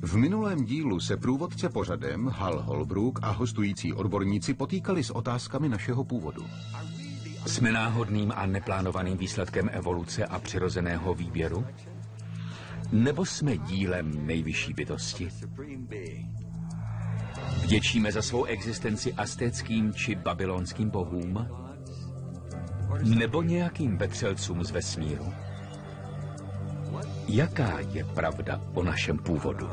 V minulém dílu se průvodce pořadem Hal Holbrook a hostující odborníci potýkali s otázkami našeho původu. Jsme náhodným a neplánovaným výsledkem evoluce a přirozeného výběru? Nebo jsme dílem nejvyšší bytosti? Vděčíme za svou existenci aztéckým či babylonským bohům? Nebo nějakým vetřelcům z vesmíru? Jaká je pravda o našem původu?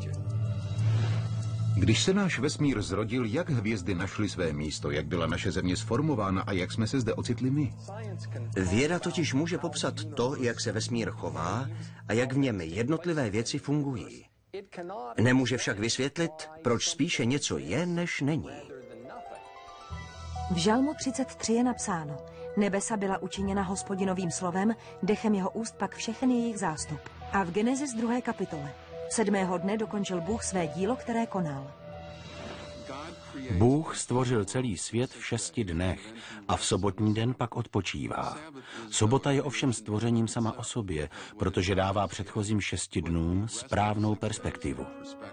Když se náš vesmír zrodil, jak hvězdy našly své místo, jak byla naše země sformována a jak jsme se zde ocitli my? Věda totiž může popsat to, jak se vesmír chová a jak v něm jednotlivé věci fungují. Nemůže však vysvětlit, proč spíše něco je, než není. V Žalmu 33 je napsáno: Nebesa byla učiněna Hospodinovým slovem, dechem jeho úst pak všechen jejich zástup. A v Genesis 2. kapitole: 7. dne dokončil Bůh své dílo, které konal. Bůh stvořil celý svět v 6 dnech a v sobotní den pak odpočívá. Sobota je ovšem stvořením sama o sobě, protože dává předchozím 6 dnům správnou perspektivu.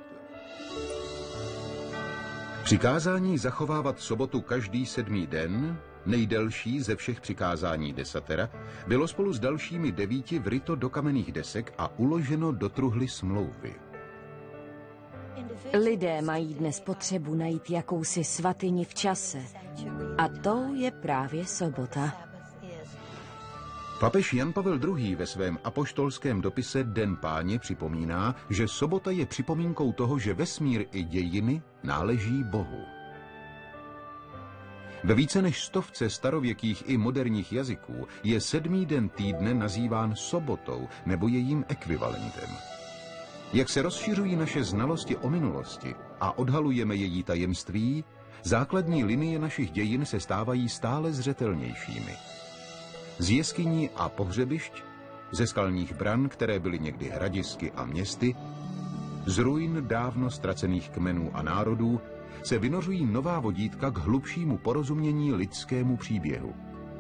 Přikázání zachovávat sobotu každý 7. den, nejdelší ze všech přikázání desatera, bylo spolu s dalšími 9 vryto do kamenných desek a uloženo do truhly smlouvy. Lidé mají dnes potřebu najít jakousi svatyni v čase. A tou je právě sobota. Papež Jan Pavel II. Ve svém apoštolském dopise Den Páně připomíná, že sobota je připomínkou toho, že vesmír i dějiny náleží Bohu. Ve více než 100 starověkých i moderních jazyků je 7. den týdne nazýván sobotou nebo jejím ekvivalentem. Jak se rozšiřují naše znalosti o minulosti a odhalujeme její tajemství, základní linie našich dějin se stávají stále zřetelnějšími. Z jeskyní a pohřebišť, ze skalních bran, které byly někdy hradisky a městy, z ruin dávno ztracených kmenů a národů, se vynořují nová vodítka k hlubšímu porozumění lidskému příběhu.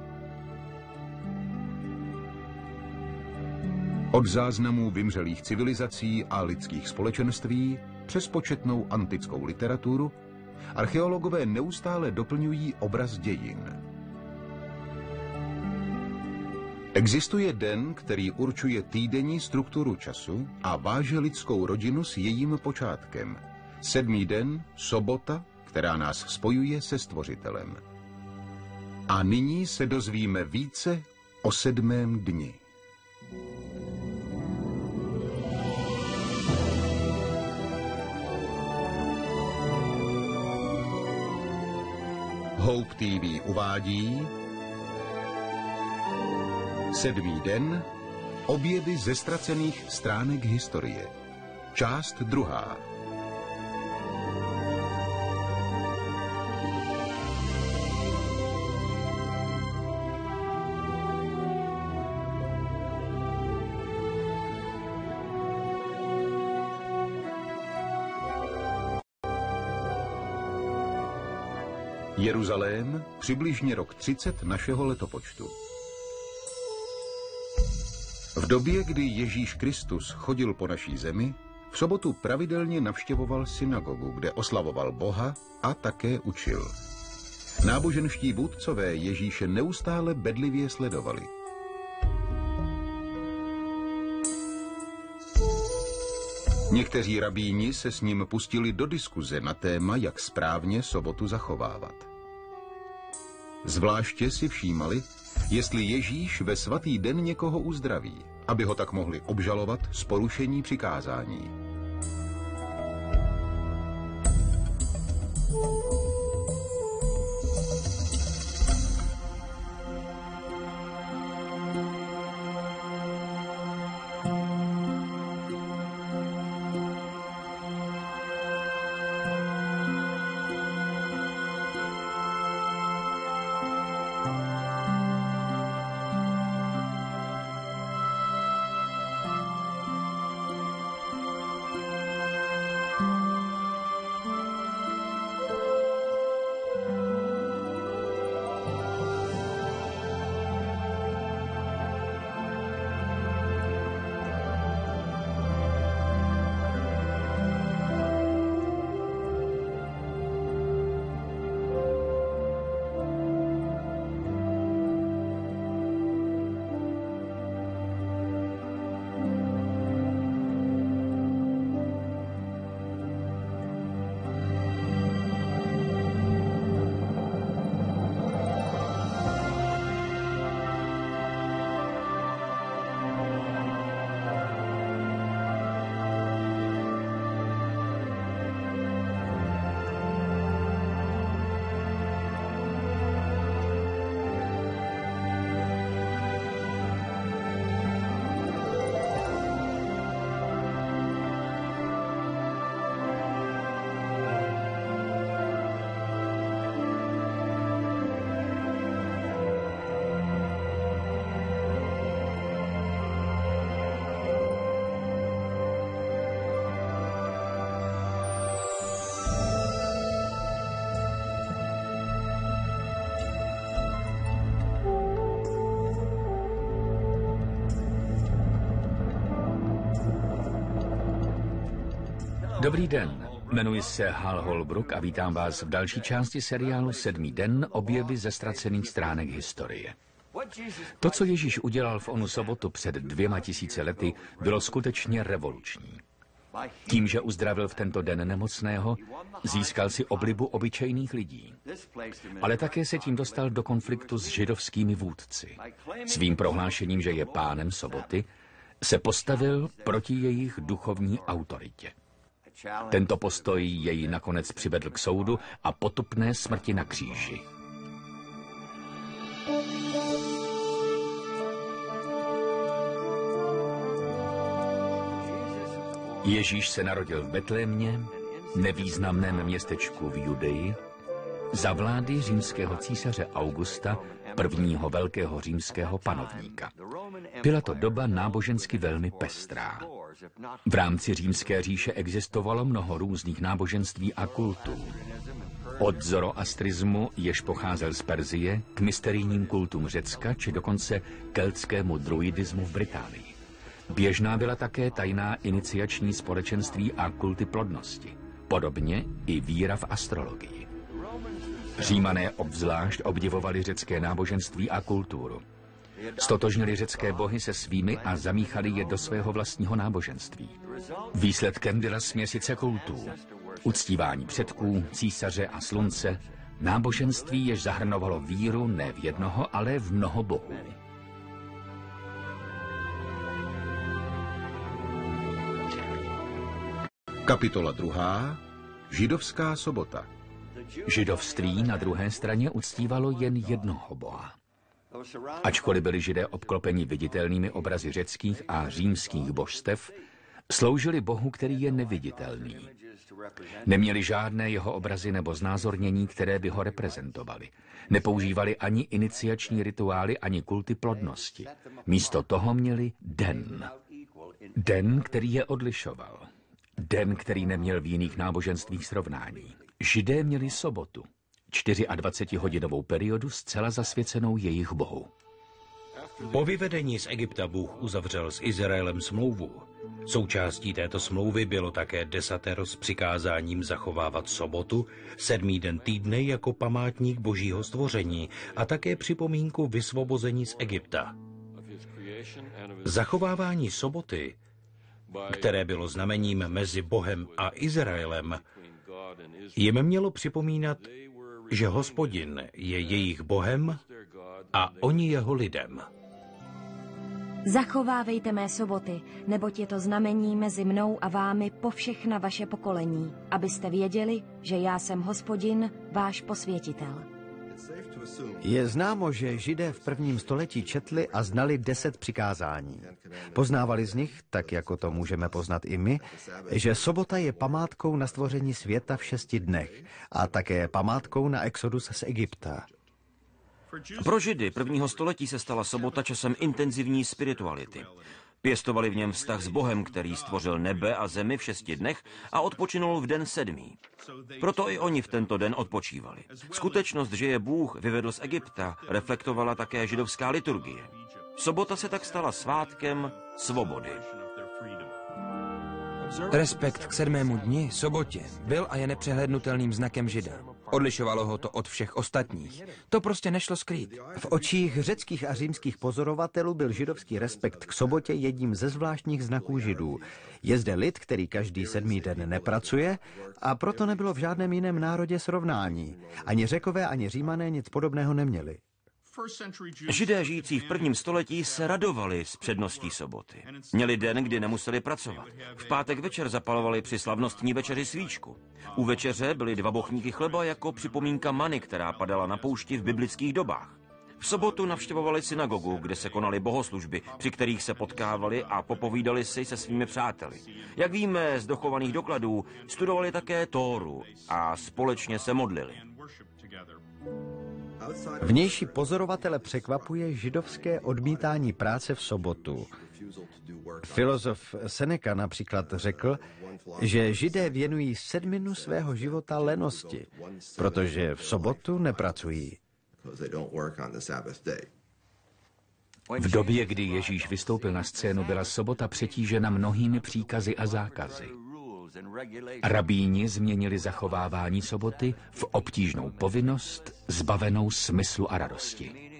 Od záznamů vymřelých civilizací a lidských společenství přes početnou antickou literaturu archeologové neustále doplňují obraz dějin. Existuje den, který určuje týdenní strukturu času a váže lidskou rodinu s jejím počátkem. 7. den, sobota, která nás spojuje se Stvořitelem. A nyní se dozvíme více o 7. dni. Hope TV uvádí 7. den, objevy ze ztracených stránek historie. Část 2. Jeruzalém, přibližně rok 30 našeho letopočtu. V době, kdy Ježíš Kristus chodil po naší zemi, v sobotu pravidelně navštěvoval synagogu, kde oslavoval Boha a také učil. Náboženští vůdcové Ježíše neustále bedlivě sledovali. Někteří rabíni se s ním pustili do diskuze na téma, jak správně sobotu zachovávat. Zvláště si všímali, jestli Ježíš ve svatý den někoho uzdraví, aby ho tak mohli obžalovat z porušení přikázání. Dobrý den, jmenuji se Hal Holbrook a vítám vás v další části seriálu 7. den, objevy ze ztracených stránek historie. To, co Ježíš udělal v onu sobotu před 2000 lety, bylo skutečně revoluční. Tím, že uzdravil v tento den nemocného, získal si oblibu obyčejných lidí. Ale také se tím dostal do konfliktu s židovskými vůdci. Svým prohlášením, že je pánem soboty, se postavil proti jejich duchovní autoritě. Tento postoj jej nakonec přivedl k soudu a potupné smrti na kříži. Ježíš se narodil v Betlémě, nevýznamném městečku v Judeji, za vlády římského císaře Augusta, prvního velkého římského panovníka. Byla to doba nábožensky velmi pestrá. V rámci římské říše existovalo mnoho různých náboženství a kultů. Od zoroastrismu, jež pocházel z Perzie, k mysterijním kultům Řecka, či dokonce keltskému druidismu v Británii. Běžná byla také tajná iniciační společenství a kulty plodnosti. Podobně i víra v astrologii. Římané obzvlášť obdivovali řecké náboženství a kulturu. Stotožnili řecké bohy se svými a zamíchali je do svého vlastního náboženství. Výsledkem byla směsice kultů. Uctívání předků, císaře a slunce, náboženství, jež zahrnovalo víru ne v jednoho, ale v mnoho bohů. Kapitola 2. Židovská sobota. Židovství na druhé straně uctívalo jen jednoho boha. Ačkoliv byli Židé obklopeni viditelnými obrazy řeckých a římských božstev, sloužili Bohu, který je neviditelný. Neměli žádné jeho obrazy nebo znázornění, které by ho reprezentovaly. Nepoužívali ani iniciační rituály, ani kulty plodnosti. Místo toho měli den. Den, který je odlišoval. Den, který neměl v jiných náboženstvích srovnání. Židé měli sobotu, 24hodinovou periodu zcela zasvěcenou jejich bohu. Po vyvedení z Egypta Bůh uzavřel s Izraelem smlouvu. Součástí této smlouvy bylo také desatero s přikázáním zachovávat sobotu, 7. den týdne jako památník božího stvoření a také připomínku vysvobození z Egypta. Zachovávání soboty, které bylo znamením mezi Bohem a Izraelem, jim mělo připomínat, že Hospodin je jejich Bohem a oni jeho lidem. Zachovávejte mé soboty, neboť je to znamení mezi mnou a vámi po všechna vaše pokolení, abyste věděli, že já jsem Hospodin, váš posvětitel. Je známo, že Židé v 1. století četli a znali 10 přikázání. Poznávali z nich, tak jako to můžeme poznat i my, že sobota je památkou na stvoření světa v 6 dnech a také památkou na exodus z Egypta. Pro Židy 1. století se stala sobota časem intenzivní spirituality. Pěstovali v něm vztah s Bohem, který stvořil nebe a zemi v 6 dnech a odpočinul v den 7. Proto i oni v tento den odpočívali. Skutečnost, že je Bůh vyvedl z Egypta, reflektovala také židovská liturgie. Sobota se tak stala svátkem svobody. Respekt k 7. dni, sobotě, byl a je nepřehlédnutelným znakem Žida. Odlišovalo ho to od všech ostatních. To prostě nešlo skrýt. V očích řeckých a římských pozorovatelů byl židovský respekt k sobotě jedním ze zvláštních znaků Židů. Je zde lid, který každý 7. den nepracuje a proto nebylo v žádném jiném národě srovnání. Ani Řekové, ani Římané nic podobného neměli. Židé žijící v 1. století se radovali z předností soboty. Měli den, kdy nemuseli pracovat. V pátek večer zapalovali při slavnostní večeři svíčku. U večeře byly 2 bochníky chleba jako připomínka many, která padala na poušti v biblických dobách. V sobotu navštěvovali synagogu, kde se konaly bohoslužby, při kterých se potkávali a popovídali si se svými přáteli. Jak víme z dochovaných dokladů, studovali také Tóru a společně se modlili. Vnější pozorovatele překvapuje židovské odmítání práce v sobotu. Filozof Seneca například řekl, že Židé věnují 7 svého života lenosti, protože v sobotu nepracují. V době, kdy Ježíš vystoupil na scénu, byla sobota přetížena mnohými příkazy a zákazy. Rabíni změnili zachovávání soboty v obtížnou povinnost, zbavenou smyslu a radosti.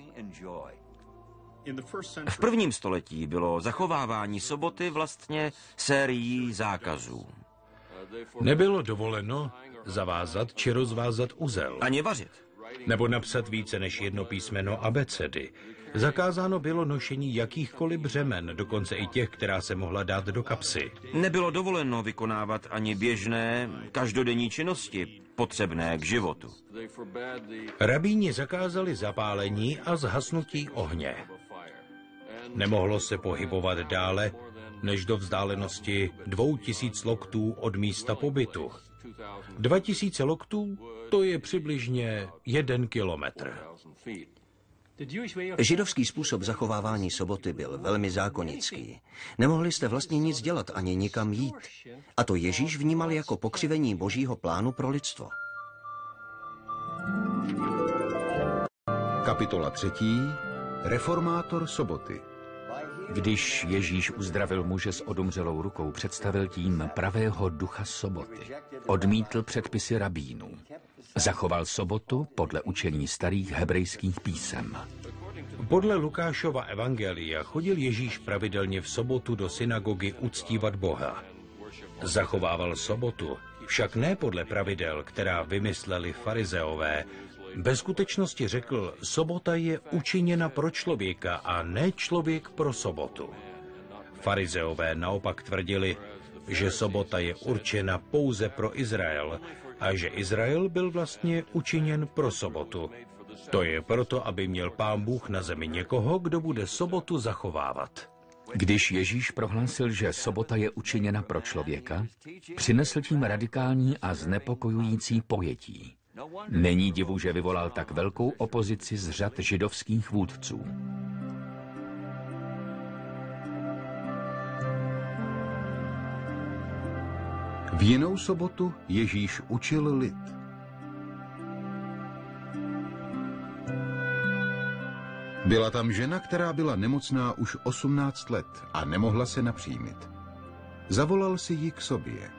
V prvním století bylo zachovávání soboty vlastně sérií zákazů. Nebylo dovoleno zavázat či rozvázat uzel. Ani vařit. Nebo napsat více než jedno písmeno abecedy. Zakázáno bylo nošení jakýchkoliv břemen, dokonce i těch, která se mohla dát do kapsy. Nebylo dovoleno vykonávat ani běžné, každodenní činnosti, potřebné k životu. Rabíni zakázali zapálení a zhasnutí ohně. Nemohlo se pohybovat dále, než do vzdálenosti 2000 loktů od místa pobytu. 2000 loktů, to je přibližně 1 kilometr. Židovský způsob zachovávání soboty byl velmi zákonický. Nemohli jste vlastně nic dělat ani nikam jít. A to Ježíš vnímal jako pokřivení božího plánu pro lidstvo. Kapitola 3. Reformátor soboty. Když Ježíš uzdravil muže s odumřelou rukou, představil tím pravého ducha soboty. Odmítl předpisy rabínů. Zachoval sobotu podle učení starých hebrejských písem. Podle Lukášova evangelia chodil Ježíš pravidelně v sobotu do synagogy uctívat Boha. Zachovával sobotu, však ne podle pravidel, která vymysleli farizeové. Ve skutečnosti řekl, sobota je učiněna pro člověka a ne člověk pro sobotu. Farizeové naopak tvrdili, že sobota je určena pouze pro Izrael a že Izrael byl vlastně učiněn pro sobotu. To je proto, aby měl Pán Bůh na zemi někoho, kdo bude sobotu zachovávat. Když Ježíš prohlásil, že sobota je učiněna pro člověka, přinesl tím radikální a znepokojující pojetí. Není divu, že vyvolal tak velkou opozici z řad židovských vůdců. V jinou sobotu Ježíš učil lid. Byla tam žena, která byla nemocná už 18 let a nemohla se napřímit. Zavolal si ji k sobě.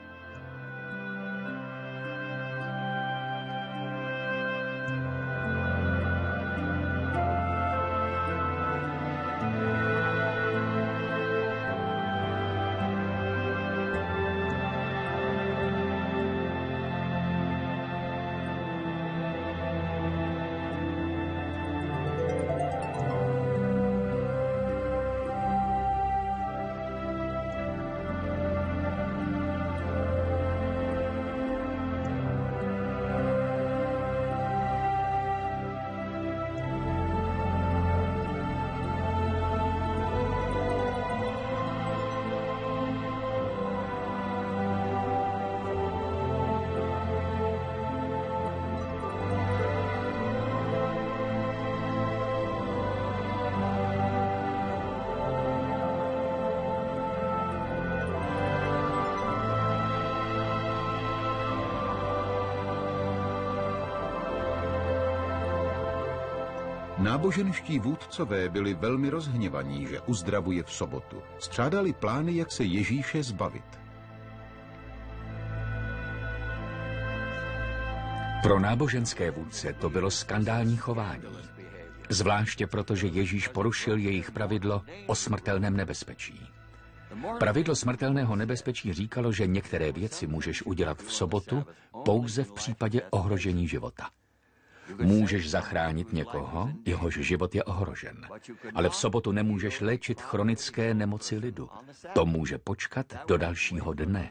Náboženští vůdcové byli velmi rozhněvaní, že uzdravuje v sobotu. Střádali plány, jak se Ježíše zbavit. Pro náboženské vůdce to bylo skandální chování. Zvláště proto, že Ježíš porušil jejich pravidlo o smrtelném nebezpečí. Pravidlo smrtelného nebezpečí říkalo, že některé věci můžeš udělat v sobotu pouze v případě ohrožení života. Můžeš zachránit někoho, jehož život je ohrožen. Ale v sobotu nemůžeš léčit chronické nemoci lidu. To může počkat do dalšího dne.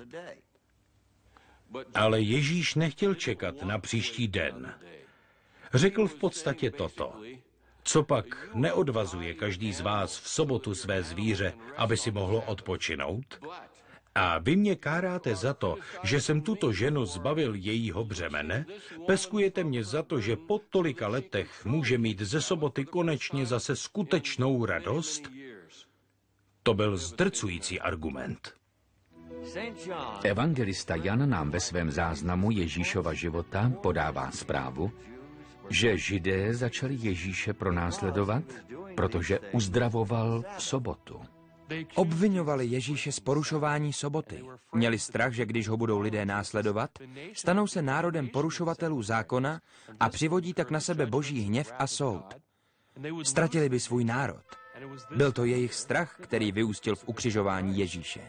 Ale Ježíš nechtěl čekat na příští den. Řekl v podstatě toto. Copak neodvazuje každý z vás v sobotu své zvíře, aby si mohlo odpočinout? A vy mě káráte za to, že jsem tuto ženu zbavil jejího břemene? Peskujete mě za to, že po tolika letech může mít ze soboty konečně zase skutečnou radost? To byl zdrcující argument. Evangelista Jan nám ve svém záznamu Ježíšova života podává zprávu, že Židé začali Ježíše pronásledovat, protože uzdravoval v sobotu. Obviňovali Ježíše z porušování soboty. Měli strach, že když ho budou lidé následovat, stanou se národem porušovatelů zákona a přivodí tak na sebe boží hněv a soud. Ztratili by svůj národ. Byl to jejich strach, který vyústil v ukřižování Ježíše.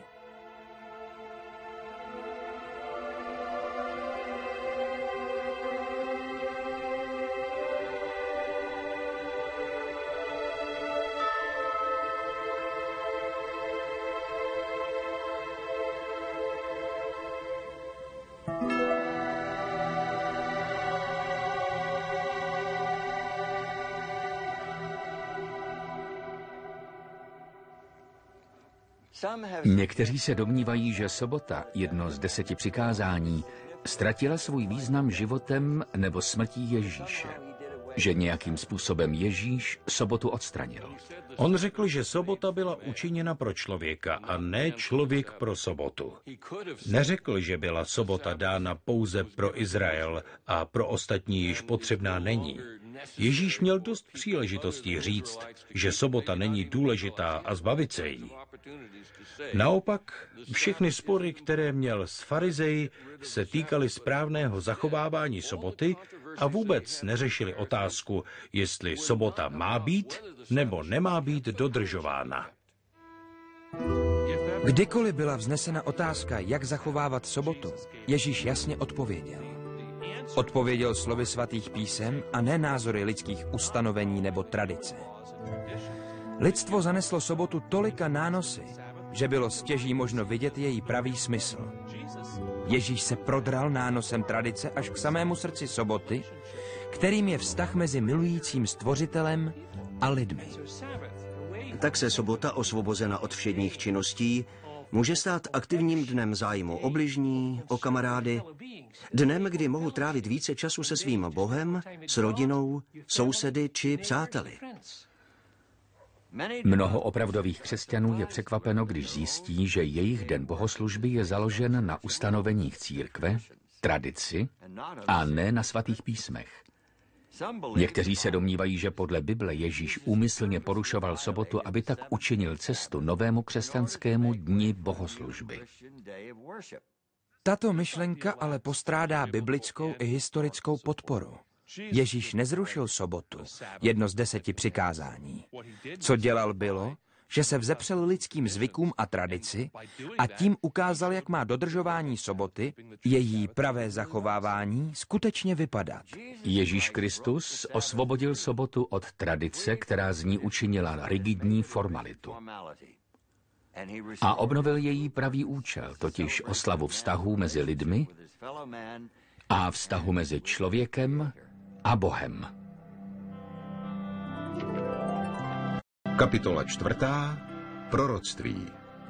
Někteří se domnívají, že sobota, jedno z 10 přikázání, ztratila svůj význam životem nebo smrtí Ježíše. Že nějakým způsobem Ježíš sobotu odstranil. On řekl, že sobota byla učiněna pro člověka a ne člověk pro sobotu. Neřekl, že byla sobota dána pouze pro Izrael a pro ostatní již potřebná není. Ježíš měl dost příležitostí říct, že sobota není důležitá a zbavit se jí. Naopak, všechny spory, které měl s farizeji, se týkaly správného zachovávání soboty a vůbec neřešili otázku, jestli sobota má být nebo nemá být dodržována. Kdykoliv byla vznesena otázka, jak zachovávat sobotu, Ježíš jasně odpověděl. Odpověděl slovy svatých písem a ne názory lidských ustanovení nebo tradice. Lidstvo zaneslo sobotu tolika nánosy, že bylo stěží možno vidět její pravý smysl. Ježíš se prodral nánosem tradice až k samému srdci soboty, kterým je vztah mezi milujícím Stvořitelem a lidmi. Tak se sobota, osvobozena od všedních činností, může stát aktivním dnem zájmu o bližní, o kamarády, dnem, kdy mohu trávit více času se svým Bohem, s rodinou, sousedy či přáteli. Mnoho opravdových křesťanů je překvapeno, když zjistí, že jejich den bohoslužby je založen na ustanoveních církve, tradici a ne na svatých písmech. Někteří se domnívají, že podle Bible Ježíš úmyslně porušoval sobotu, aby tak učinil cestu novému křesťanskému dni bohoslužby. Tato myšlenka ale postrádá biblickou i historickou podporu. Ježíš nezrušil sobotu, jedno z 10 přikázání. Co dělal bylo, že se vzepřel lidským zvykům a tradici a tím ukázal, jak má dodržování soboty, její pravé zachovávání, skutečně vypadat. Ježíš Kristus osvobodil sobotu od tradice, která z ní učinila rigidní formalitu. A obnovil její pravý účel, totiž oslavu vztahů mezi lidmi a vztahu mezi člověkem a Bohem. Kapitola 4. Proroctví.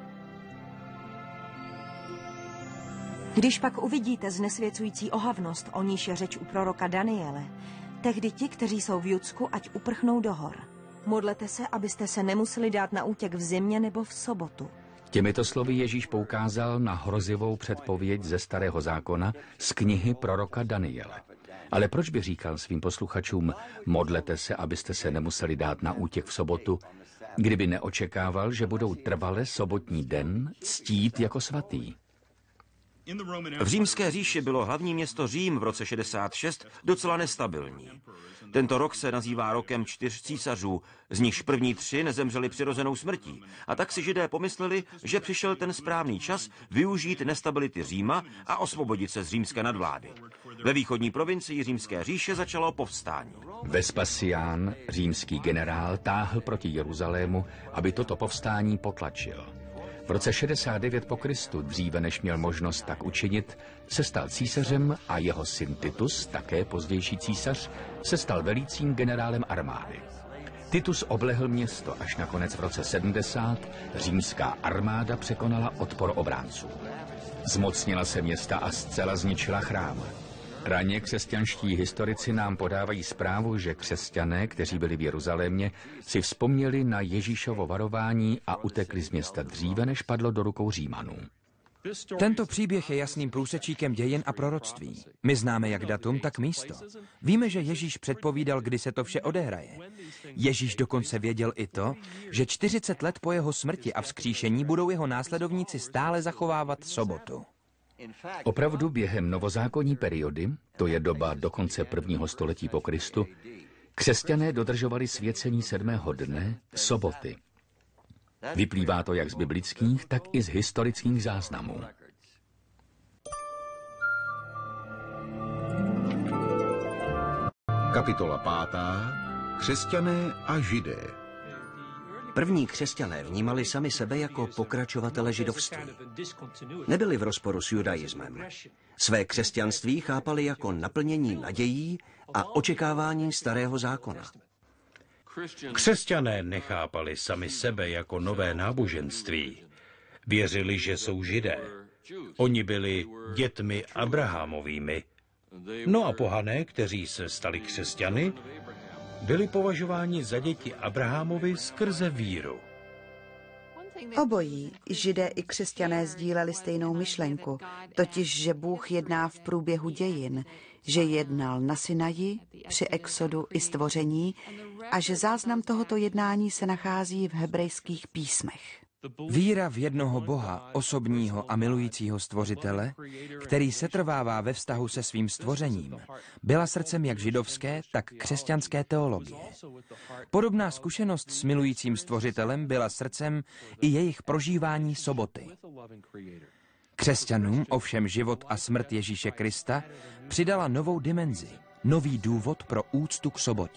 Když pak uvidíte znesvěcující ohavnost, o níž je řeč u proroka Daniele, tehdy ti, kteří jsou v Judsku, ať uprchnou do hor. Modlete se, abyste se nemuseli dát na útěk v zimě nebo v sobotu. Těmito slovy Ježíš poukázal na hrozivou předpověď ze Starého zákona z knihy proroka Daniele. Ale proč by říkal svým posluchačům, modlete se, abyste se nemuseli dát na útěk v sobotu, kdyby neočekával, že budou trvale sobotní den ctít jako svatý? V římské říši bylo hlavní město Řím v roce 66 docela nestabilní. Tento rok se nazývá rokem 4 císařů, z nichž první 3 nezemřeli přirozenou smrtí. A tak si Židé pomysleli, že přišel ten správný čas využít nestability Říma a osvobodit se z římské nadvlády. Ve východní provincii římské říše začalo povstání. Vespasián, římský generál, táhl proti Jeruzalému, aby toto povstání potlačil. V roce 69 po Kristu, dříve než měl možnost tak učinit, se stal císařem a jeho syn Titus, také pozdější císař, se stal velícím generálem armády. Titus oblehl město, až nakonec v roce 70 římská armáda překonala odpor obránců. Zmocnila se města a zcela zničila chrám. Raně křesťanští historici nám podávají zprávu, že křesťané, kteří byli v Jeruzalémě, si vzpomněli na Ježíšovo varování a utekli z města dříve, než padlo do rukou Římanů. Tento příběh je jasným průsečíkem dějin a proroctví. My známe jak datum, tak místo. Víme, že Ježíš předpovídal, kdy se to vše odehraje. Ježíš dokonce věděl i to, že 40 let po jeho smrti a vzkříšení budou jeho následovníci stále zachovávat sobotu. Opravdu během novozákonní periody, to je doba do konce 1. století po Kristu, křesťané dodržovali svěcení 7. dne, soboty. Vyplývá to jak z biblických, tak i z historických záznamů. Kapitola 5. Křesťané a židé. První křesťané vnímali sami sebe jako pokračovatele židovství. Nebyli v rozporu s judaismem. Své křesťanství chápali jako naplnění nadějí a očekávání starého zákona. Křesťané nechápali sami sebe jako nové náboženství. Věřili, že jsou židé. Oni byli dětmi Abrahamovými. No a pohané, kteří se stali křesťany, byli považováni za děti Abrahamovi skrze víru. Obojí, židé i křesťané, sdíleli stejnou myšlenku, totiž, že Bůh jedná v průběhu dějin, že jednal na Sinaji, při exodu i stvoření a že záznam tohoto jednání se nachází v hebrejských písmech. Víra v jednoho Boha, osobního a milujícího stvořitele, který setrvává ve vztahu se svým stvořením, byla srdcem jak židovské, tak křesťanské teologie. Podobná zkušenost s milujícím stvořitelem byla srdcem i jejich prožívání soboty. Křesťanům ovšem život a smrt Ježíše Krista přidala novou dimenzi, nový důvod pro úctu k sobotě.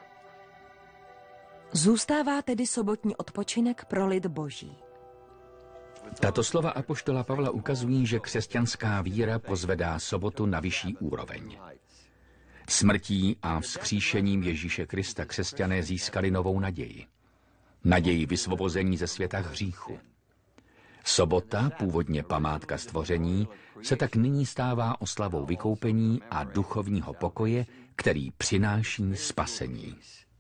Zůstává tedy sobotní odpočinek pro lid Boží. Tato slova apoštola Pavla ukazují, že křesťanská víra pozvedá sobotu na vyšší úroveň. Smrtí a vzkříšením Ježíše Krista křesťané získali novou naději. Naději vysvobození ze světa hříchu. Sobota, původně památka stvoření, se tak nyní stává oslavou vykoupení a duchovního pokoje, který přináší spasení.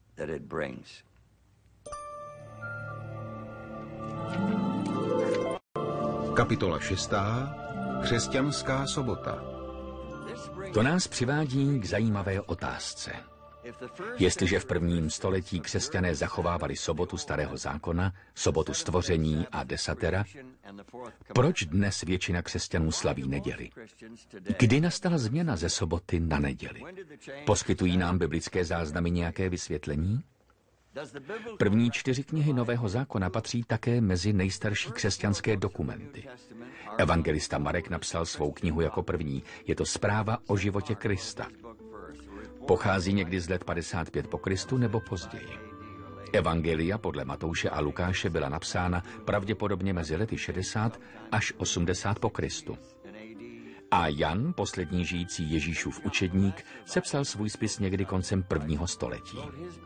Kapitola 6. Křesťanská sobota. To nás přivádí k zajímavé otázce. Jestliže v 1. století křesťané zachovávali sobotu starého zákona, sobotu stvoření a desatera, proč dnes většina křesťanů slaví neděli? Kdy nastala změna ze soboty na neděli? Poskytují nám biblické záznamy nějaké vysvětlení? První 4 knihy Nového zákona patří také mezi nejstarší křesťanské dokumenty. Evangelista Marek napsal svou knihu jako první. Je to zpráva o životě Krista. Pochází někdy z let 55 po Kristu nebo později. Evangelia podle Matouše a Lukáše byla napsána pravděpodobně mezi lety 60 až 80 po Kristu. A Jan, poslední žijící Ježíšův učedník, sepsal svůj spis někdy koncem 1. století.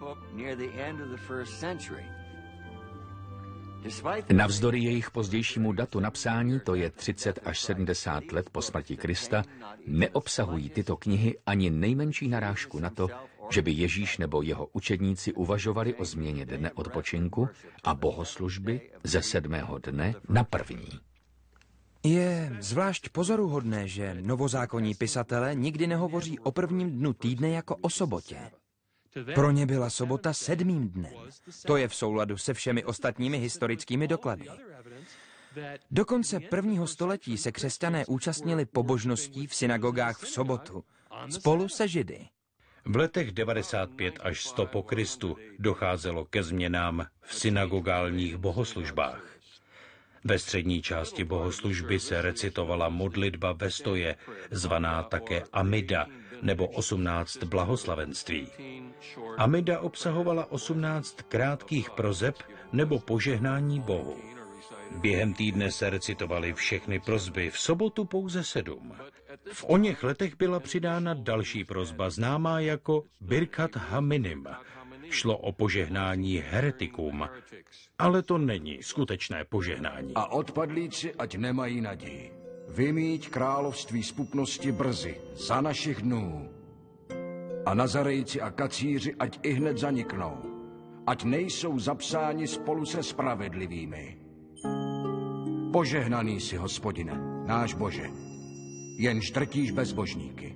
Navzdory jejich pozdějšímu datu napsání, to je 30 až 70 let po smrti Krista, neobsahují tyto knihy ani nejmenší narážku na to, že by Ježíš nebo jeho učedníci uvažovali o změně dne odpočinku a bohoslužby ze 7. dne na 1. Je zvlášť pozoruhodné, že novozákonní pisatelé nikdy nehovoří o 1. dnu týdne jako o sobotě. Pro ně byla sobota 7. dnem. To je v souladu se všemi ostatními historickými doklady. Do konce 1. století se křesťané účastnili pobožností v synagogách v sobotu, spolu se Židy. V letech 95 až 100 po Kristu docházelo ke změnám v synagogálních bohoslužbách. Ve střední části bohoslužby se recitovala modlitba ve stoje, zvaná také Amida, nebo 18 blahoslavenství. Amida obsahovala 18 krátkých proseb nebo požehnání Bohu. Během týdne se recitovaly všechny prosby, v sobotu pouze 7. V oněch letech byla přidána další prosba, známá jako Birkat Haminim. Šlo o požehnání heretikům, ale to není skutečné požehnání. A odpadlíci ať nemají naději. Vymíť království zpupnosti brzy, za našich dnů. A Nazarejci a kacíři ať i hned zaniknou. Ať nejsou zapsáni spolu se spravedlivými. Požehnaný jsi, Hospodine, náš Bože, jenž drtíš bezbožníky.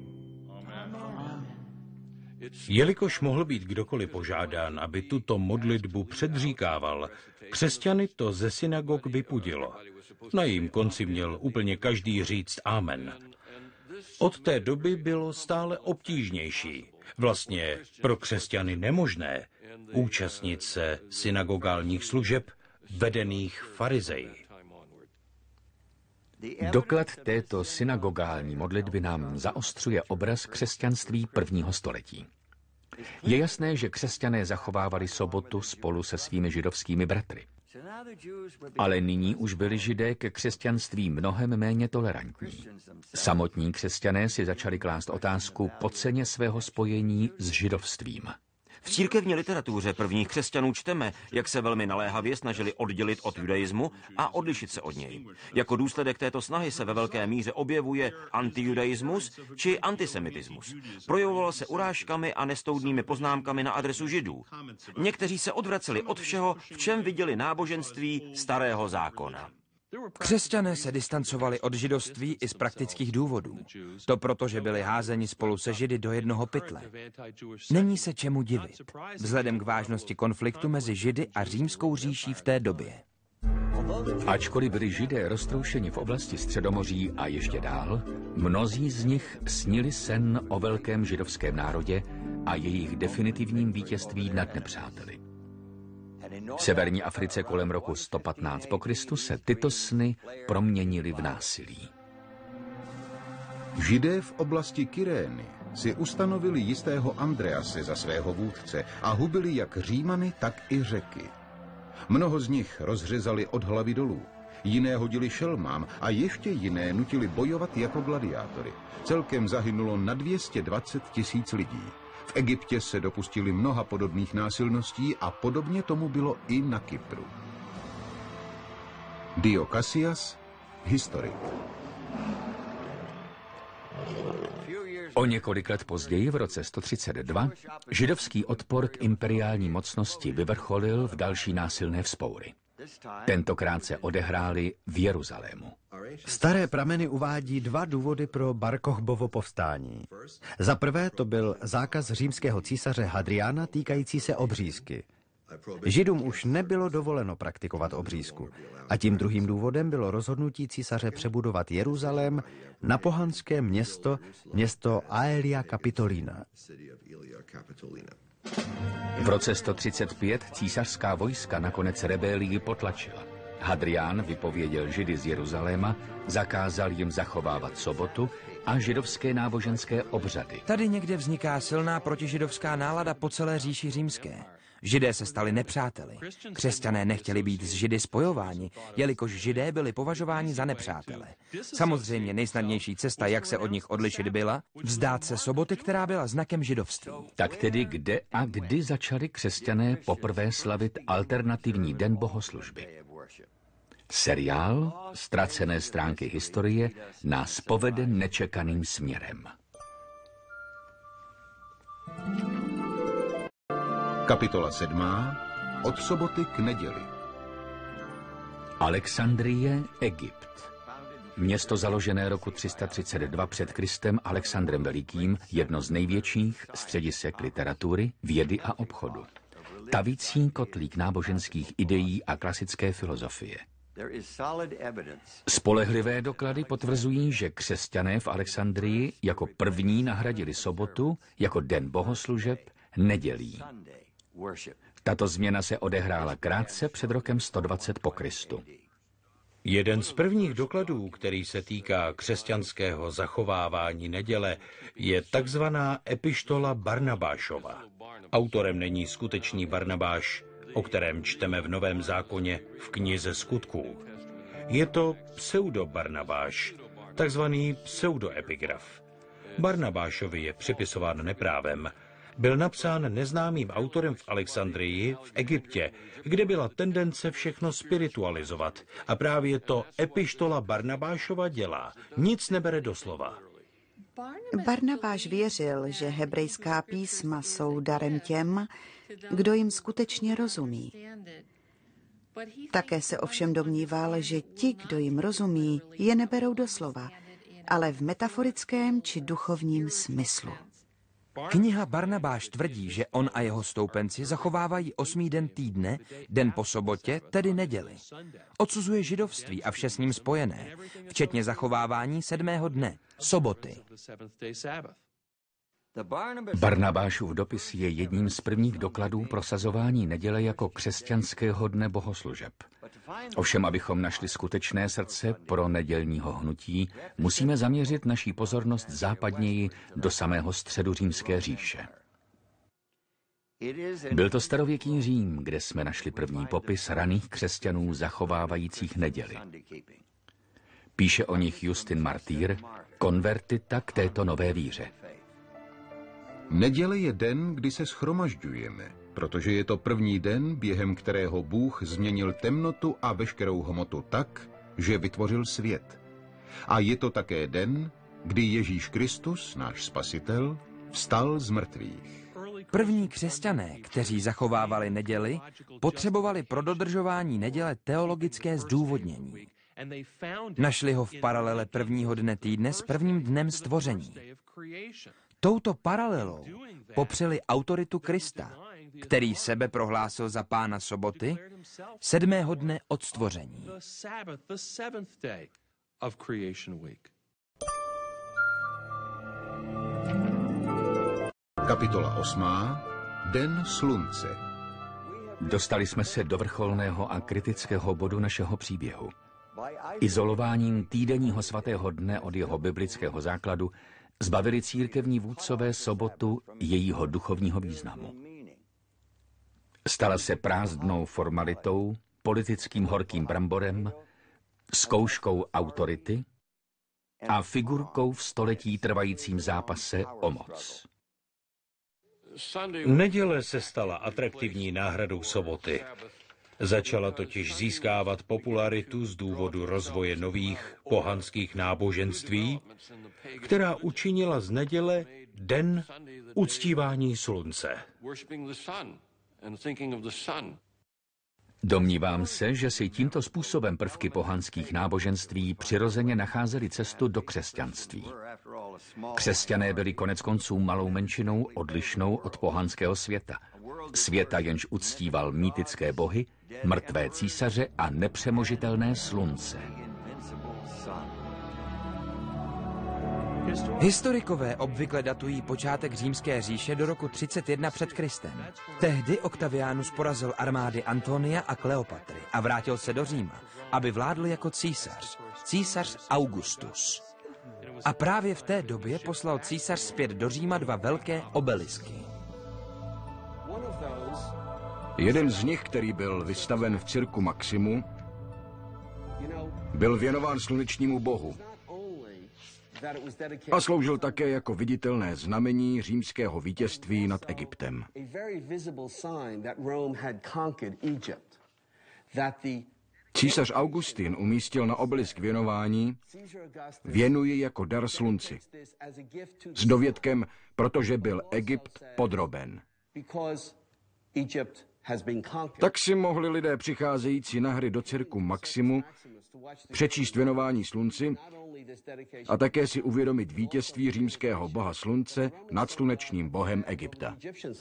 Jelikož mohl být kdokoliv požádán, aby tuto modlitbu předříkával, křesťany to ze synagog vypudilo. Na jejím konci měl úplně každý říct amen. Od té doby bylo stále obtížnější, vlastně pro křesťany nemožné, účastnit se synagogálních služeb vedených farizeji. Doklad této synagogální modlitby nám zaostřuje obraz křesťanství prvního století. Je jasné, že křesťané zachovávali sobotu spolu se svými židovskými bratry. Ale nyní už byli Židé ke křesťanství mnohem méně tolerantní. Samotní křesťané si začali klást otázku po ceně svého spojení s židovstvím. V církevní literatuře prvních křesťanů čteme, jak se velmi naléhavě snažili oddělit od judaismu a odlišit se od něj. Jako důsledek této snahy se ve velké míře objevuje antijudaismus či antisemitismus. Projevoval se urážkami a nestoudnými poznámkami na adresu Židů. Někteří se odvraceli od všeho, v čem viděli náboženství starého zákona. Křesťané se distancovali od židovství i z praktických důvodů. To proto, že byli házeni spolu se Židy do jednoho pytle. Není se čemu divit, vzhledem k vážnosti konfliktu mezi Židy a římskou říší v té době. Ačkoliv byli Židé roztroušeni v oblasti Středomoří a ještě dál, mnozí z nich snili sen o velkém židovském národě a jejich definitivním vítězství nad nepřáteli. V severní Africe kolem roku 115 po Kristu se tyto sny proměnily v násilí. Židé v oblasti Kyrény si ustanovili jistého Andrease za svého vůdce a hubili jak Římany, tak i Řeky. Mnoho z nich rozřezali od hlavy dolů, jiné hodili šelmám a ještě jiné nutili bojovat jako gladiátory. Celkem zahynulo na 220 000 lidí. V Egyptě se dopustili mnoha podobných násilností a podobně tomu bylo i na Kypru. Dio Cassius, historik. O několik let později, v roce 132, židovský odpor k imperiální mocnosti vyvrcholil v další násilné vzpoury. Tentokrát se odehrály v Jeruzalému. Staré prameny uvádí 2 důvody pro Bar Kochbovo povstání. Za prvé to byl zákaz římského císaře Hadriána týkající se obřízky. Židům už nebylo dovoleno praktikovat obřízku. A tím druhým důvodem bylo rozhodnutí císaře přebudovat Jeruzalém na pohanské město Aelia Capitolina. V roce 135 císařská vojska nakonec rebelii potlačila. Hadrián vypověděl Židy z Jeruzaléma, zakázal jim zachovávat sobotu a židovské náboženské obřady. Tady někde vzniká silná protižidovská nálada po celé říši římské. Židé se stali nepřáteli. Křesťané nechtěli být s Židy spojováni, jelikož Židé byli považováni za nepřátele. Samozřejmě nejsnadnější cesta, jak se od nich odlišit, byla vzdát se soboty, která byla znakem židovství. Tak tedy kde a kdy začali křesťané poprvé slavit alternativní den bohoslužby? Seriál Ztracené stránky historie nás povede nečekaným směrem. Kapitola 7. Od soboty k neděli. Alexandrie, Egypt. Město založené roku 332 před Kristem Alexandrem Velikým, jedno z největších středisek literatury, vědy a obchodu. Tavící kotlík náboženských ideí a klasické filozofie. Spolehlivé doklady potvrzují, že křesťané v Alexandrii jako první nahradili sobotu jako den bohoslužeb nedělí. Tato změna se odehrála krátce před rokem 120 po Kristu. Jeden z prvních dokladů, který se týká křesťanského zachovávání neděle, je takzvaná epištola Barnabášova. Autorem není skutečný Barnabáš, o kterém čteme v Novém zákoně v knize Skutků. Je to pseudo-Barnabáš, takzvaný pseudoepigraf. Barnabášovi je připisován neprávem. Byl napsán neznámým autorem v Alexandrii v Egyptě, kde byla tendence všechno spiritualizovat. A právě to epištola Barnabášova dělá. Nic nebere doslova. Barnabáš věřil, že hebrejská písma jsou darem těm, kdo jim skutečně rozumí. Také se ovšem domníval, že ti, kdo jim rozumí, je neberou doslova, ale v metaforickém či duchovním smyslu. Kniha Barnabáš tvrdí, že on a jeho stoupenci zachovávají 8. den týdne, den po sobotě, tedy neděli. Odsuzuje židovství a vše s ním spojené, včetně zachovávání 7. dne, soboty. Barnabášův dopis je jedním z prvních dokladů prosazování neděle jako křesťanského dne bohoslužeb. Ovšem, abychom našli skutečné srdce pro nedělního hnutí, musíme zaměřit naší pozornost západněji do samého středu Římské říše. Byl to starověký Řím, kde jsme našli první popis raných křesťanů zachovávajících neděli. Píše o nich Justin Martýr, konvertita k této nové víře. Neděle je den, kdy se shromažďujeme, protože je to první den, během kterého Bůh změnil temnotu a veškerou hmotu tak, že vytvořil svět. A je to také den, kdy Ježíš Kristus, náš spasitel, vstal z mrtvých. První křesťané, kteří zachovávali neděli, potřebovali pro dodržování neděle teologické zdůvodnění. Našli ho v paralele prvního dne týdne s prvním dnem stvoření. Touto paralelou popřeli autoritu Krista, který sebe prohlásil za pána soboty, 7. dne od stvoření. Kapitola 8. Den slunce. Dostali jsme se do vrcholného a kritického bodu našeho příběhu. Izolováním týdenního svatého dne od jeho biblického základu zbavili církevní vůdcové sobotu jejího duchovního významu. Stala se prázdnou formalitou, politickým horkým bramborem, zkouškou autority a figurkou v století trvajícím zápase o moc. Neděle se stala atraktivní náhradou soboty. Začala totiž získávat popularitu z důvodu rozvoje nových pohanských náboženství, která učinila z neděle den uctívání slunce. Domnívám se, že si tímto způsobem prvky pohanských náboženství přirozeně nacházely cestu do křesťanství. Křesťané byli koneckonců malou menšinou odlišnou od pohanského světa. Světa, jenž uctíval mýtické bohy, mrtvé císaře a nepřemožitelné slunce. Historikové obvykle datují počátek Římské říše do roku 31 před Kristem. Tehdy Octavianus porazil armády Antonia a Kleopatry a vrátil se do Říma, aby vládl jako císař Augustus. A právě v té době poslal císař zpět do Říma 2 velké obelisky. Jeden z nich, který byl vystaven v cirku Maximu, byl věnován slunečnímu bohu a sloužil také jako viditelné znamení římského vítězství nad Egyptem. Císař Augustin umístil na obelisk věnování "Věnuji jako dar slunci" s dovětkem, protože byl Egypt podroben. Tak si mohli lidé přicházející na hry do cirku Maximu přečíst věnování slunci a také si uvědomit vítězství římského boha slunce nad slunečním bohem Egypta.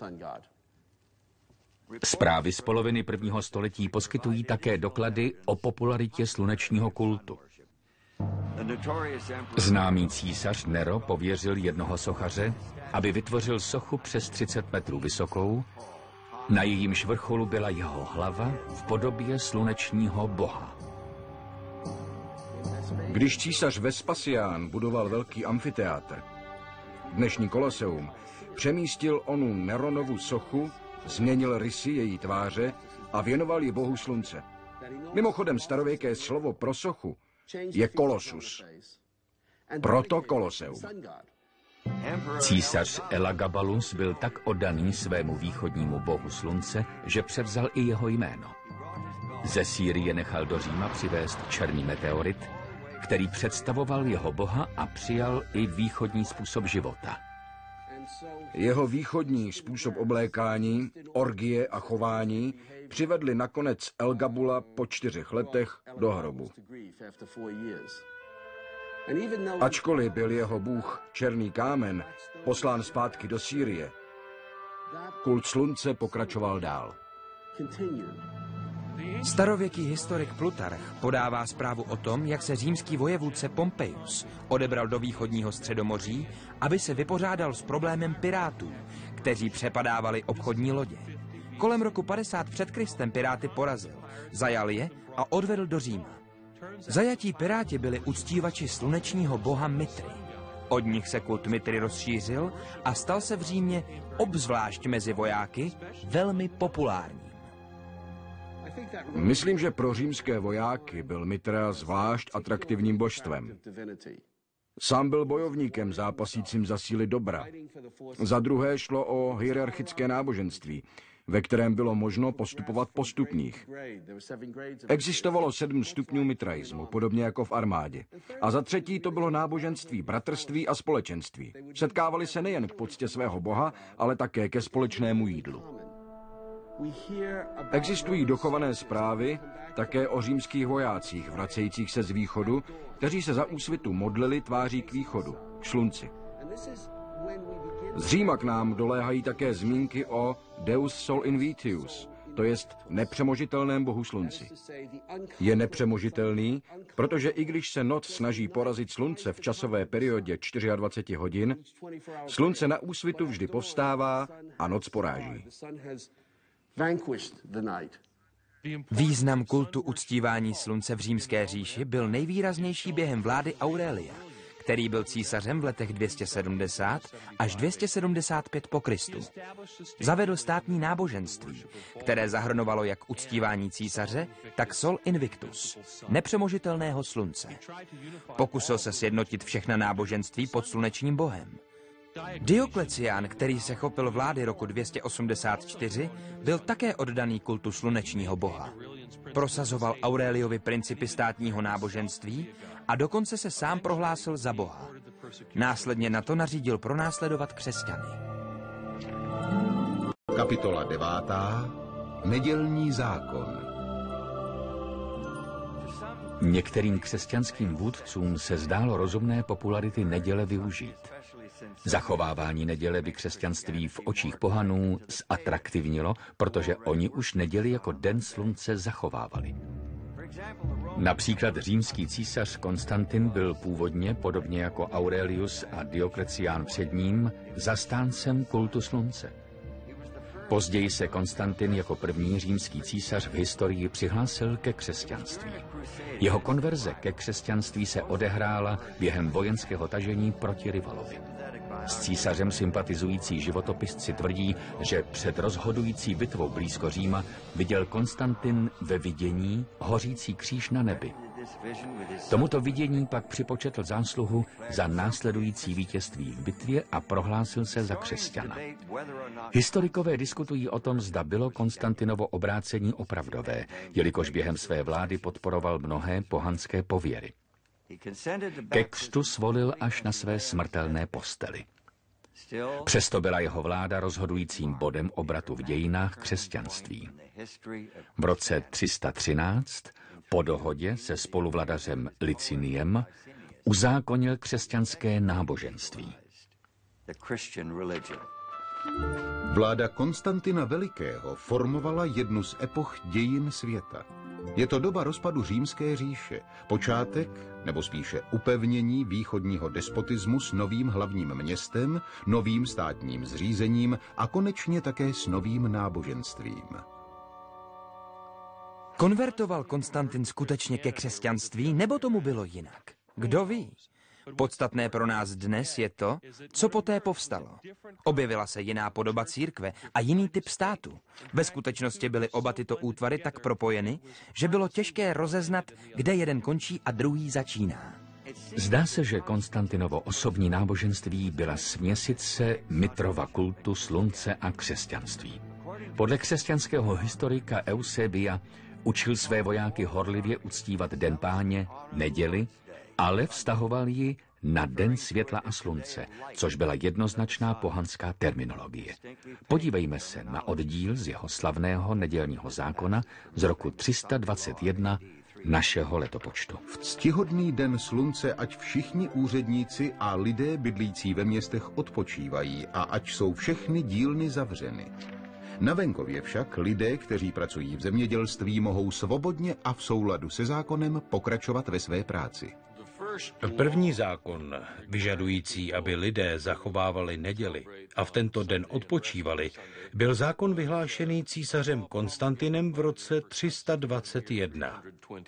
Zprávy z poloviny 1. století poskytují také doklady o popularitě slunečního kultu. Známý císař Nero pověřil jednoho sochaře, aby vytvořil sochu přes 30 metrů vysokou, na jejímž vrcholu byla jeho hlava v podobě slunečního boha. Když císař Vespasián budoval velký amfiteátr, dnešní Koloseum, přemístil onu Neronovu sochu, změnil rysy její tváře a věnoval ji bohu slunce. Mimochodem starověké slovo pro sochu je kolosus. Proto Koloseum. Císař Elagabalus byl tak oddaný svému východnímu bohu slunce, že převzal i jeho jméno. Ze Sýrie nechal do Říma přivést černý meteorit, který představoval jeho boha a přijal i východní způsob života. Jeho východní způsob oblékání, orgie a chování přivedli nakonec Elgabula po 4 letech do hrobu. Ačkoliv byl jeho bůh Černý kámen poslán zpátky do Sýrie, kult slunce pokračoval dál. Starověký historik Plutarch podává zprávu o tom, jak se římský vojevůdce Pompeius odebral do východního Středomoří, aby se vypořádal s problémem pirátů, kteří přepadávali obchodní lodě. Kolem roku 50 před Kristem piráty porazil, zajal je a odvedl do Říma. Zajatí piráti byli uctívači slunečního boha Mitry. Od nich se kult Mitry rozšířil a stal se v Římě, obzvlášť mezi vojáky, velmi populární. Myslím, že pro římské vojáky byl Mitra zvlášť atraktivním božstvem. Sám byl bojovníkem zápasícím za síly dobra. Za druhé šlo o hierarchické náboženství, ve kterém bylo možno postupovat po stupních. Existovalo 7 stupňů mitraismu, podobně jako v armádě. A za třetí to bylo náboženství bratrství a společenství. Setkávali se nejen k poctě svého boha, ale také ke společnému jídlu. Existují dochované zprávy také o římských vojácích vracejících se z východu, kteří se za úsvitu modlili tváří k východu, k slunci. Z Říma k nám doléhají také zmínky o Deus Sol Invictus, to jest nepřemožitelném bohu slunci. Je nepřemožitelný, protože i když se noc snaží porazit slunce v časové periodě 24 hodin, slunce na úsvitu vždy povstává a noc poráží. Význam kultu uctívání slunce v římské říši byl nejvýraznější během vlády Aurelia, který byl císařem v letech 270 až 275 po Kristu. Zavedl státní náboženství, které zahrnovalo jak uctívání císaře, tak Sol Invictus, nepřemožitelného slunce. Pokusil se sjednotit všechna náboženství pod slunečním bohem. Dioklecián, který se chopil vlády roku 284, byl také oddaný kultu slunečního boha. Prosazoval Aureliovi principy státního náboženství a dokonce se sám prohlásil za boha. Následně na to nařídil pronásledovat křesťany. Kapitola 9. Nedělní zákon. Některým křesťanským vůdcům se zdálo rozumné popularity neděle využít. Zachovávání neděle by křesťanství v očích pohanů zatraktivnilo, protože oni už neděli jako den slunce zachovávali. Například římský císař Konstantin byl původně, podobně jako Aurelius a Dioklecián před ním, zastáncem kultu slunce. Později se Konstantin jako první římský císař v historii přihlásil ke křesťanství. Jeho konverze ke křesťanství se odehrála během vojenského tažení proti rivalovi. S císařem sympatizující životopisci tvrdí, že před rozhodující bitvou blízko Říma viděl Konstantin ve vidění hořící kříž na nebi. Tomuto vidění pak připočetl zásluhu za následující vítězství v bitvě a prohlásil se za křesťana. Historikové diskutují o tom, zda bylo Konstantinovo obrácení opravdové, jelikož během své vlády podporoval mnohé pohanské pověry. Ke křtu svolil až na své smrtelné posteli. Přesto byla jeho vláda rozhodujícím bodem obratu v dějinách křesťanství. V roce 313 po dohodě se spoluvladařem Liciniem uzákonil křesťanské náboženství. Vláda Konstantina Velikého formovala jednu z epoch dějin světa. Je to doba rozpadu římské říše, počátek, nebo spíše upevnění východního despotismu s novým hlavním městem, novým státním zřízením a konečně také s novým náboženstvím. Konvertoval Konstantin skutečně ke křesťanství, nebo tomu bylo jinak? Kdo ví? Podstatné pro nás dnes je to, co poté povstalo. Objevila se jiná podoba církve a jiný typ státu. Ve skutečnosti byly oba tyto útvary tak propojeny, že bylo těžké rozeznat, kde jeden končí a druhý začíná. Zdá se, že Konstantinovo osobní náboženství byla směsice Mitrova kultu, slunce a křesťanství. Podle křesťanského historika Eusebia učil své vojáky horlivě uctívat Den Páně, neděli, ale vztahoval ji na den světla a slunce, což byla jednoznačná pohanská terminologie. Podívejme se na oddíl z jeho slavného nedělního zákona z roku 321 našeho letopočtu. V ctihodný den slunce ať všichni úředníci a lidé bydlící ve městech odpočívají a ať jsou všechny dílny zavřeny. Na venkově však lidé, kteří pracují v zemědělství, mohou svobodně a v souladu se zákonem pokračovat ve své práci. První zákon, vyžadující, aby lidé zachovávali neděli a v tento den odpočívali, byl zákon vyhlášený císařem Konstantinem v roce 321.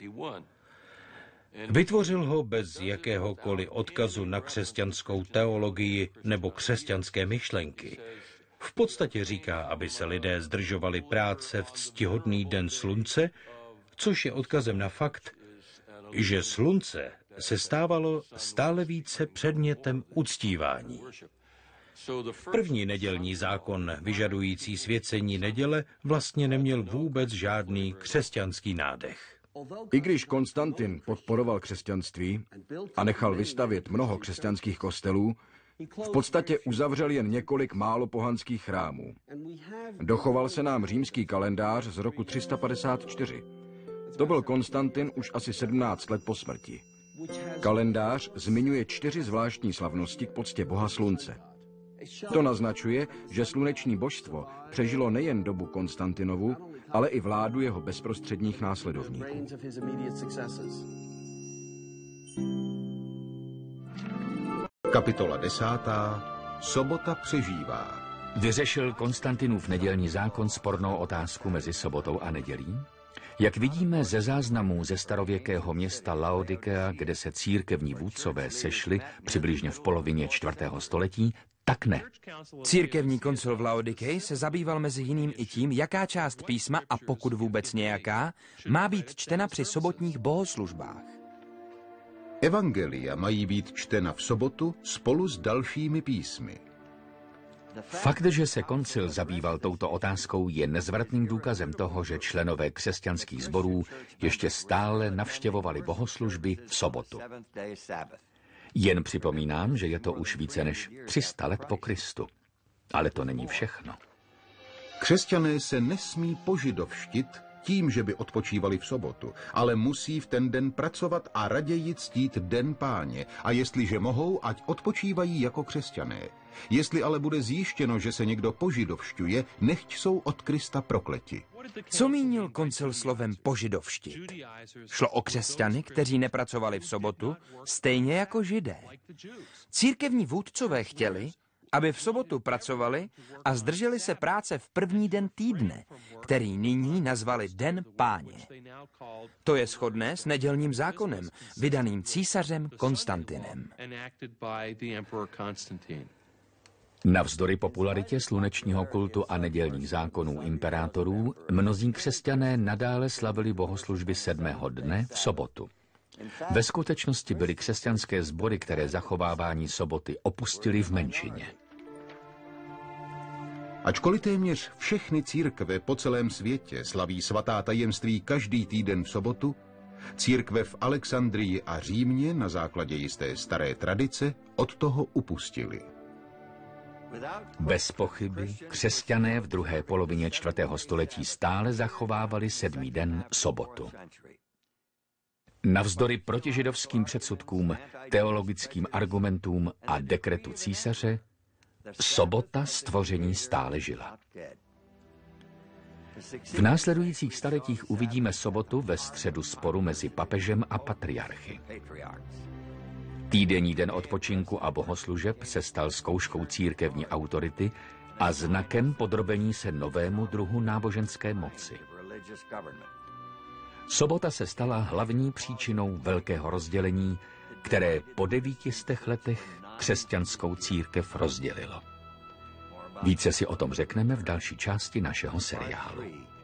Vytvořil ho bez jakéhokoliv odkazu na křesťanskou teologii nebo křesťanské myšlenky. V podstatě říká, aby se lidé zdržovali práce v ctihodný den slunce, což je odkazem na fakt, že slunce se stávalo stále více předmětem uctívání. První nedělní zákon, vyžadující svěcení neděle, vlastně neměl vůbec žádný křesťanský nádech. I když Konstantin podporoval křesťanství a nechal vystavět mnoho křesťanských kostelů, v podstatě uzavřel jen několik málo pohanských chrámů. Dochoval se nám římský kalendář z roku 354. To byl Konstantin už asi 17 let po smrti. Kalendář zmiňuje 4 zvláštní slavnosti k poctě boha slunce. To naznačuje, že sluneční božstvo přežilo nejen dobu Konstantinovu, ale i vládu jeho bezprostředních následovníků. Kapitola 10. Sobota přežívá. Vyřešil Konstantinův nedělní zákon spornou otázku mezi sobotou a nedělí? Jak vidíme ze záznamů ze starověkého města Laodikea, kde se církevní vůdcové sešli přibližně v polovině 4. století, tak ne. Církevní koncil v Laodikeji se zabýval mezi jiným i tím, jaká část písma, a pokud vůbec nějaká, má být čtena při sobotních bohoslužbách. Evangelia mají být čtena v sobotu spolu s dalšími písmy. Fakt, že se koncil zabýval touto otázkou, je nezvratným důkazem toho, že členové křesťanských sborů ještě stále navštěvovali bohoslužby v sobotu. Jen připomínám, že je to už více než 300 let po Kristu. Ale to není všechno. Křesťané se nesmí požidovštit tím, že by odpočívali v sobotu, ale musí v ten den pracovat a raději ctít den Páně. A jestliže mohou, ať odpočívají jako křesťané. Jestli ale bude zjištěno, že se někdo požidovšťuje, nechť jsou od Krista prokleti. Co mínil koncil slovem požidovštit? Šlo o křesťany, kteří nepracovali v sobotu, stejně jako Židé. Církevní vůdcové chtěli, aby v sobotu pracovali a zdrželi se práce v první den týdne, který nyní nazvali Den Páně. To je shodné s nedělním zákonem, vydaným císařem Konstantinem. Navzdory popularitě slunečního kultu a nedělních zákonů imperátorů, mnozí křesťané nadále slavili bohoslužby 7. dne v sobotu. Ve skutečnosti byly křesťanské sbory, které zachovávání soboty opustili, v menšině. Ačkoliv téměř všechny církve po celém světě slaví svatá tajemství každý týden v sobotu, církve v Alexandrii a Římě na základě jisté staré tradice od toho upustili. Bez pochyby křesťané v druhé polovině 4. století stále zachovávali 7. den sobotu. Navzdory protižidovským předsudkům, teologickým argumentům a dekretu císaře, sobota stvoření stále žila. V následujících staletích uvidíme sobotu ve středu sporu mezi papežem a patriarchy. Týdenní den odpočinku a bohoslužeb se stal zkouškou církevní autority a znakem podrobení se novému druhu náboženské moci. Sobota se stala hlavní příčinou velkého rozdělení, které po 900 letech křesťanskou církev rozdělilo. Více si o tom řekneme v další části našeho seriálu.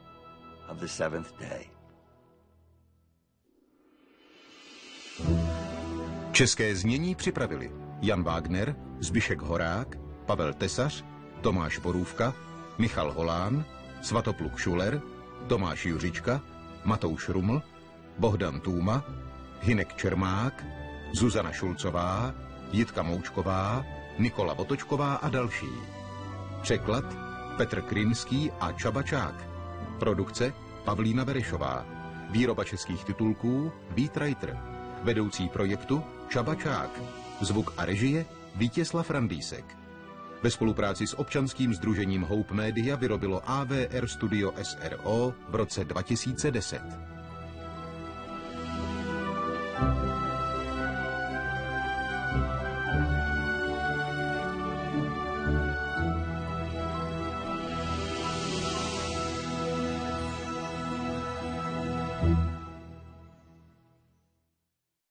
České znění připravili Jan Wagner, Zbyšek Horák, Pavel Tesař, Tomáš Borůvka, Michal Holán, Svatopluk Šuler, Tomáš Juřička, Matouš Ruml, Bohdan Tůma, Hinek Čermák, Zuzana Šulcová, Jitka Moučková, Nikola Votočková a další. Překlad Petr Krymský a Csaba Čák. Produkce Pavlína Verešová. Výroba českých titulků Vít Reiter. Vedoucí projektu Csaba Čák. Zvuk a režie Vítězslav Randýsek. Ve spolupráci s občanským sdružením Hope Media vyrobilo AVR Studio SRO v roce 2010.